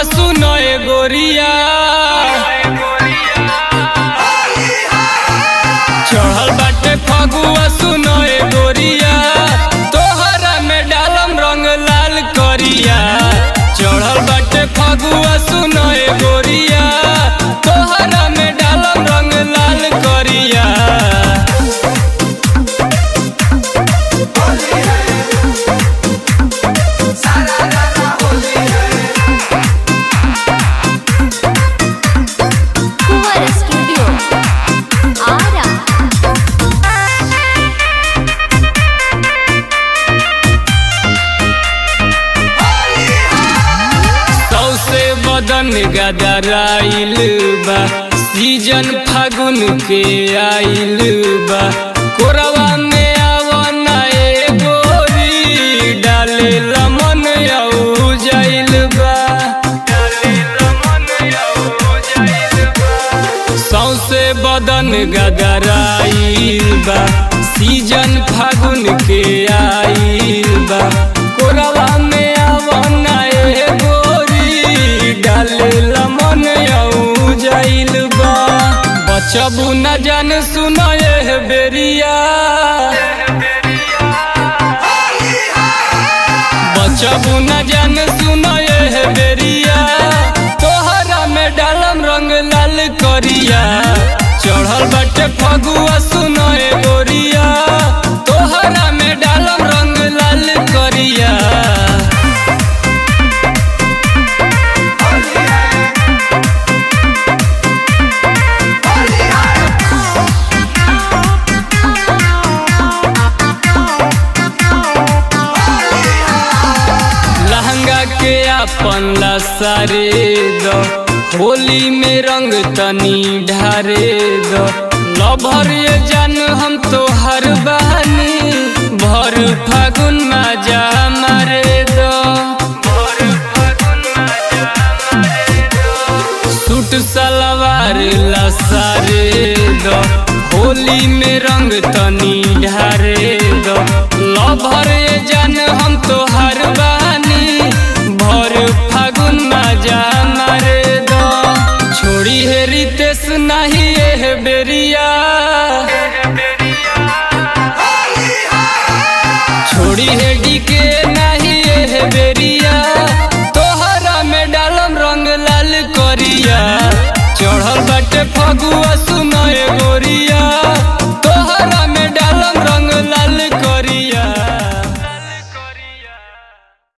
सुनए गोरिया चढ़ल बाटे फगुआ सुनए गोरिया तोहरा में डालम रंग लाल करिया चढ़ल बाटे फगुआ सुनए गोरिया तोहरा में डालम रंग लाल करिया बदन गदराइल बा सीजन फागुन के आइल बा कोरवा में आवना ए गोरी डाले लमन आउ जाइल बा सौसे बदन गदराइल बा सीजन फागुन के आइल बा कोरवा में आवना ए डाले लमन आउ जाइल बा बचबू न जान सुनए बेरिया बचबू न जान सुनए बेरिया तोहरा में डालम रंग लाल करिया चढ़ल बाटे फगुआ सुनए गोरिया तोहरा में डालम रंग लाल करिया अपन लसारे दो होली में रंग तनी ढारे दो लभर ये जान हम तो हर बहानी भर फागुन मजा मारे दो सूट सलवार लसारे दो होली में रंग तनी ढारे दो लभर ये जान हम तो हर बहानी भर फागुन मजा मारे दो छोड़ी है रितेश नहीं है बेरिया छोड़ी है डीके नहीं है बेरिया तोहरा में डालम रंग लाल करिया चढ़ल बाटे फगुआ सुनए गोरिया